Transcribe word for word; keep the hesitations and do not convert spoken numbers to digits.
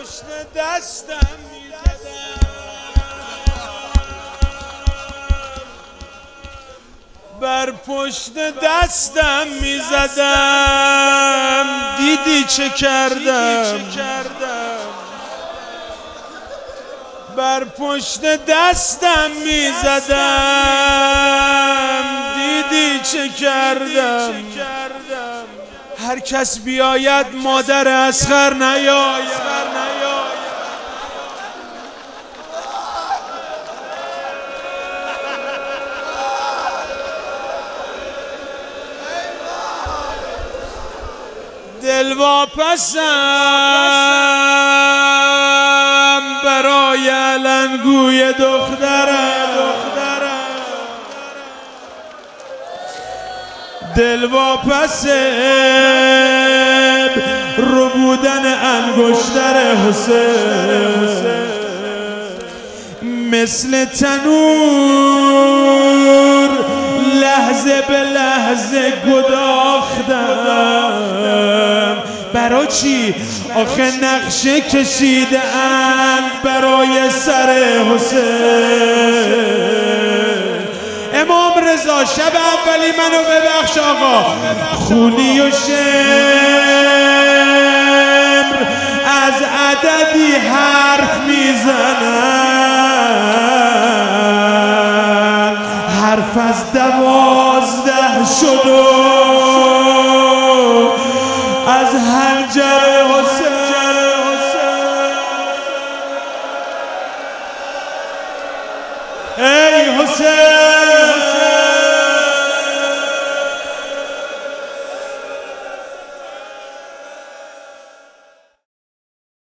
پشت دستم میزدم، بر پشت دستم میزدم، دیدی چه کردم؟ بر پشت دستم میزدم، دیدی چه کردم؟ هر کس بیاید مادر اصغر نیاید. دل واپسم برای علنگوی دخترم، دل واپسم رو بودن انگشتر حسین، مثل تنور لحظه به لحظه گداختم. برای چی؟ آخه نقشه کشیده اند برای سر حسین. امام رضا شب اولی منو ببخش آقا، خونی و شمر از عددی حرف میزنن، حرف از دوازده شد و از حنجر حسین. ای حسین